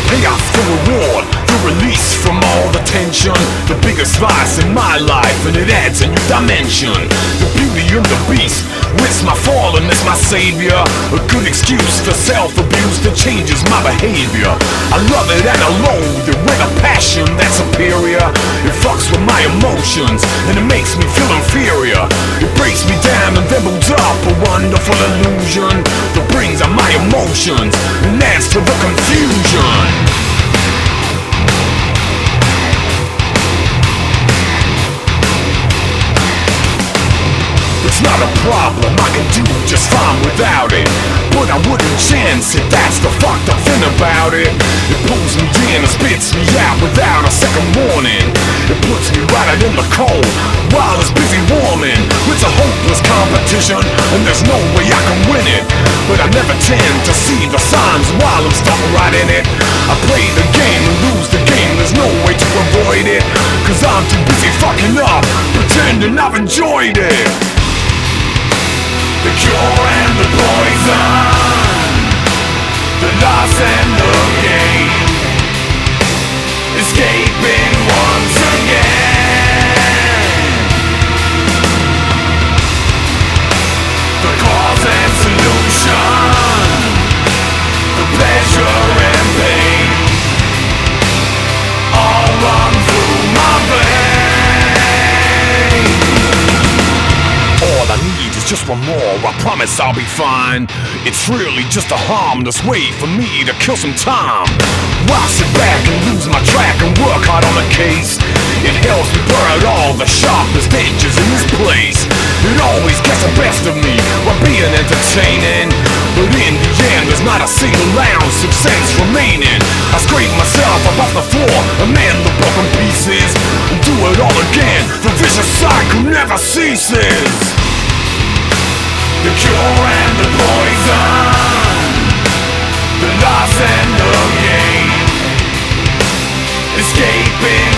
payoff, the reward, the release from all the tension. The biggest slice in my life, and it adds a new dimension. The beauty and the beast, it's my fallen, it's my savior. A good excuse for self-abuse that changes my behavior. I love it and I loathe it with a passion that's superior. It fucks with my emotions and it makes me feel inferior. It breaks me down and then builds up a wonderful illusion that brings out my emotions and adds to the confusion. It's not a problem, I can do just fine without it. But I wouldn't chance it, that's the fucked up thing about it. It pulls me in and spits me out without a second warning. It puts me right out in the cold while it's busy warming. It's a hopeless competition and there's no way I can win it. But I never tend to see the signs while I'm stuck right in it. I play the game and lose the game, there's no way to avoid it. Cause I'm too busy fucking up, pretending I've enjoyed it. The cure and the poison, the loss and the gain, escaping once again. The cause and solution, the pleasure and pain, all run through my veins. All I need is just one more, I promise I'll be fine. It's really just a harmless way for me to kill some time. While I sit back and lose my track and work hard on the case, it helps me blur out all the sharpest edges in this place. It always gets the best of me while being entertaining, but in the end there's not a single ounce of sense remaining. I scrape myself up off the floor and mend the broken pieces and do it all again. The vicious cycle never ceases. The cure and the poison, the loss and the gain, escaping